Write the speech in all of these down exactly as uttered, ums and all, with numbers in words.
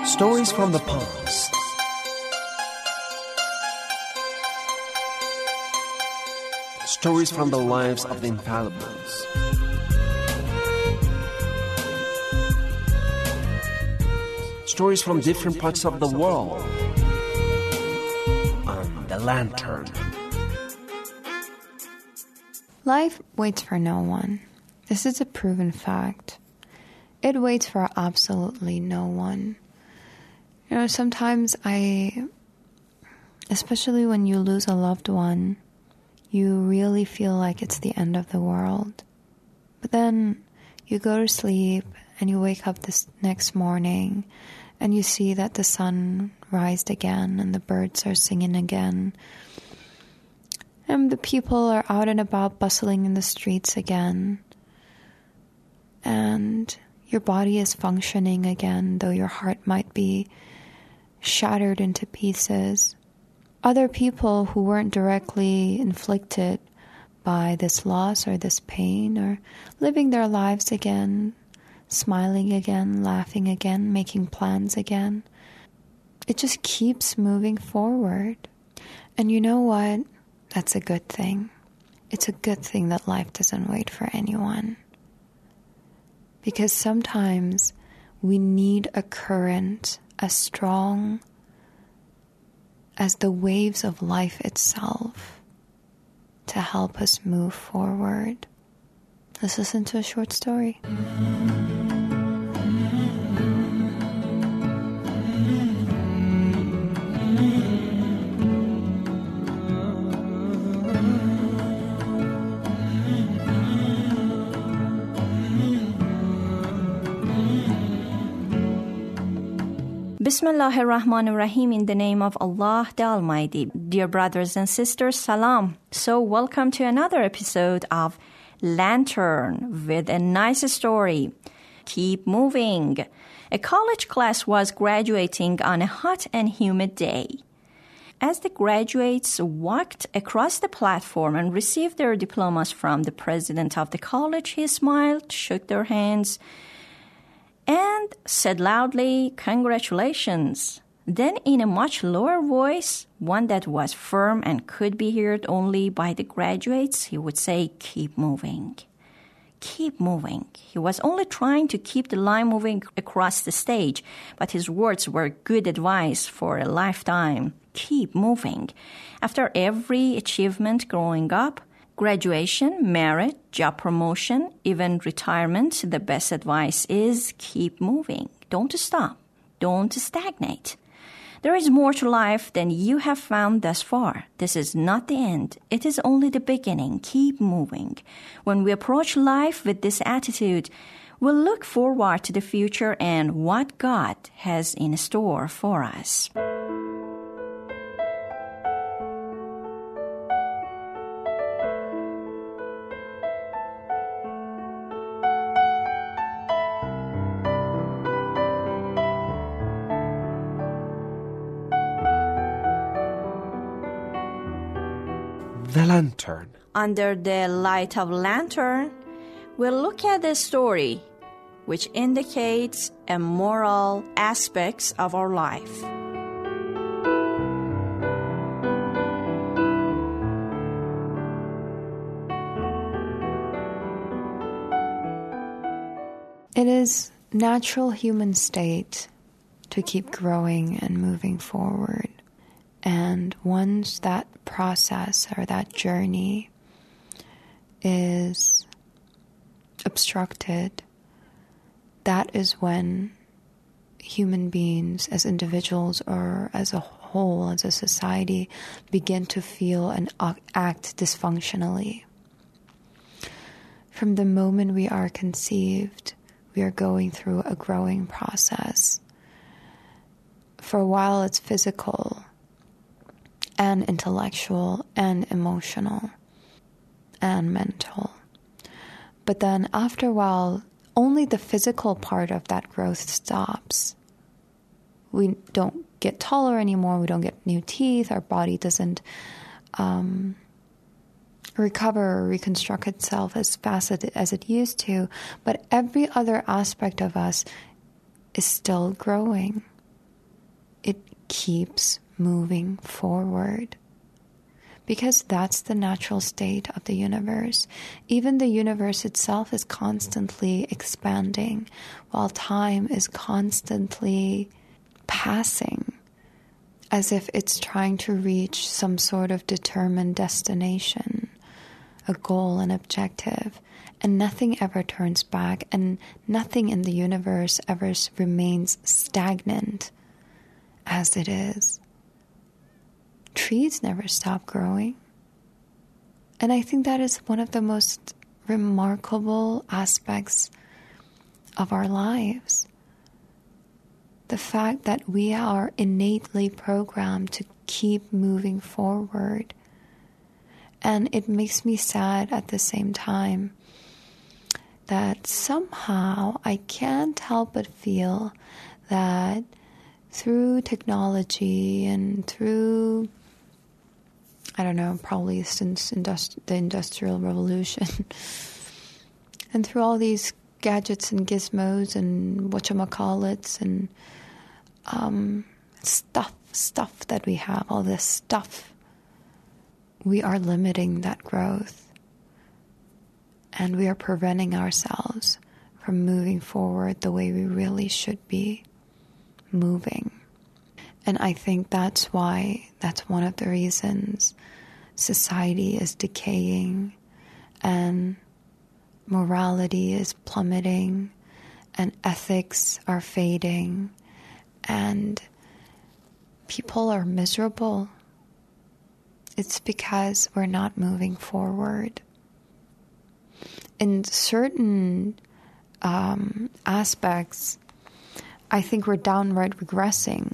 Stories from the past. Stories from the lives of the infallibles. Stories from different parts of the world. On The Lantern. Life waits for no one. This is a proven fact. It waits for absolutely no one. You know, sometimes I, especially when you lose a loved one, you really feel like it's the end of the world. But then you go to sleep and you wake up this next morning and you see that the sun rised again and the birds are singing again. And the people are out and about bustling in the streets again. And your body is functioning again, though your heart might be shattered into pieces. Other people who weren't directly inflicted by this loss or this pain are living their lives again, smiling again, laughing again, making plans again. It just keeps moving forward. And you know what? That's a good thing. It's a good thing that life doesn't wait for anyone. Because sometimes we need a current as strong as the waves of life itself to help us move forward. Let's listen to a short story. Bismillahir Rahmanir Rahim, in the name of Allah the Almighty. Dear brothers and sisters, salam. So welcome to another episode of Lantern with a nice story. Keep moving. A college class was graduating on a hot and humid day. As the graduates walked across the platform and received their diplomas from the president of the college, he smiled, shook their hands, and said loudly, "Congratulations." Then in a much lower voice, one that was firm and could be heard only by the graduates, he would say, "Keep moving. Keep moving." He was only trying to keep the line moving across the stage, but his words were good advice for a lifetime. Keep moving. After every achievement growing up, graduation, merit, job promotion, even retirement, the best advice is keep moving. Don't stop. Don't stagnate. There is more to life than you have found thus far. This is not the end. It is only the beginning. Keep moving. When we approach life with this attitude, we'll look forward to the future and what God has in store for us. The Lantern. Under the light of lantern, we'll look at the story which indicates a moral aspects of our life. It is natural human state to keep growing and moving forward. And once that process or that journey is obstructed, that is when human beings as individuals or as a whole, as a society, begin to feel and act dysfunctionally. From the moment we are conceived, we are going through a growing process. For a while it's physical and intellectual and emotional and mental. But then after a while, only the physical part of that growth stops. We don't get taller anymore. We don't get new teeth. Our body doesn't um, recover or reconstruct itself as fast as it used to. But every other aspect of us is still growing. keeps moving forward. Because that's the natural state of the universe. Even the universe itself is constantly expanding, while time is constantly passing, as if it's trying to reach some sort of determined destination, a goal, an objective, and nothing ever turns back, and nothing in the universe ever remains stagnant as it is. Trees never stop growing. And I think that is one of the most remarkable aspects of our lives. The fact that we are innately programmed to keep moving forward. And it makes me sad at the same time that somehow I can't help but feel that through technology and through, I don't know, probably since industri- the Industrial Revolution, and through all these gadgets and gizmos and whatchamacallits and um, stuff, stuff that we have, all this stuff, we are limiting that growth. And we are preventing ourselves from moving forward the way we really should be moving. And I think that's why, that's one of the reasons society is decaying and morality is plummeting and ethics are fading and people are miserable. It's because we're not moving forward. In certain um, aspects, I think we're downright regressing,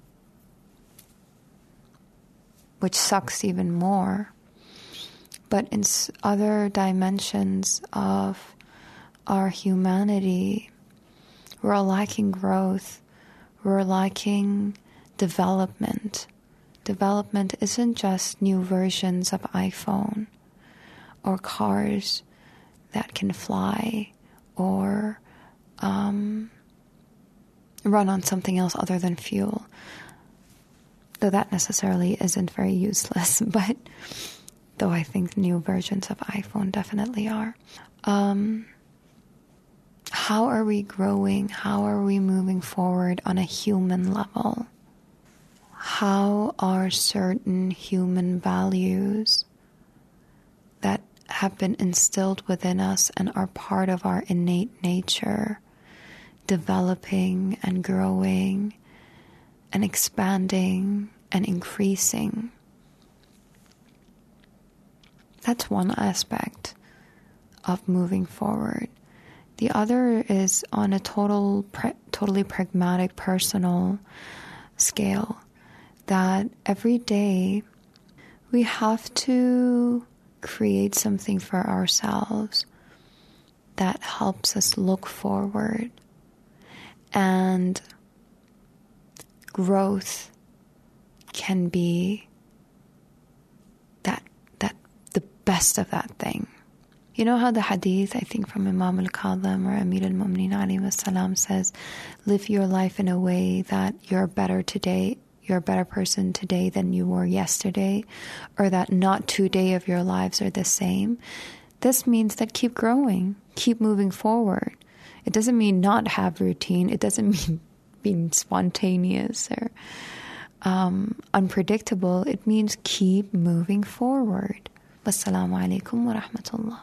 which sucks even more. But in other dimensions of our humanity, we're lacking growth, we're lacking development. Development isn't just new versions of iPhone or cars that can fly or um, run on something else other than fuel. Though that necessarily isn't very useless, but though I think new versions of iPhone definitely are. Um, how are we growing? How are we moving forward on a human level? How are certain human values that have been instilled within us and are part of our innate nature developing and growing and expanding and increasing? That's one aspect of moving forward. The other is on a total, pra- totally pragmatic, personal scale, that every day we have to create something for ourselves that helps us look forward. And growth can be that that the best of that thing. You know how the hadith, I think from Imam al-Kadhim or Amir al-Mu'mineen alayhi salam says, live your life in a way that you're better today, you're a better person today than you were yesterday, or that not two days of your lives are the same. This means that keep growing, keep moving forward. It doesn't mean not have routine. It doesn't mean being spontaneous or um, unpredictable. It means keep moving forward. Wassalamu alaikum wa rahmatullah.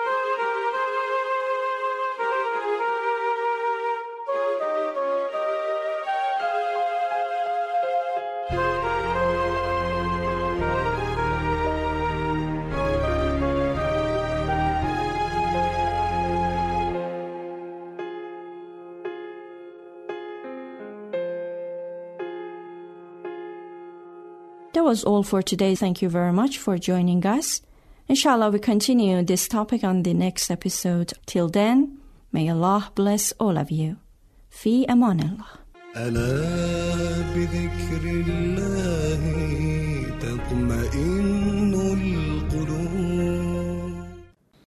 That was all for today. Thank you very much for joining us. Inshallah, we continue this topic on the next episode. Till then, may Allah bless all of you. Fi aman Allah. ألا بذكر الله تطمئن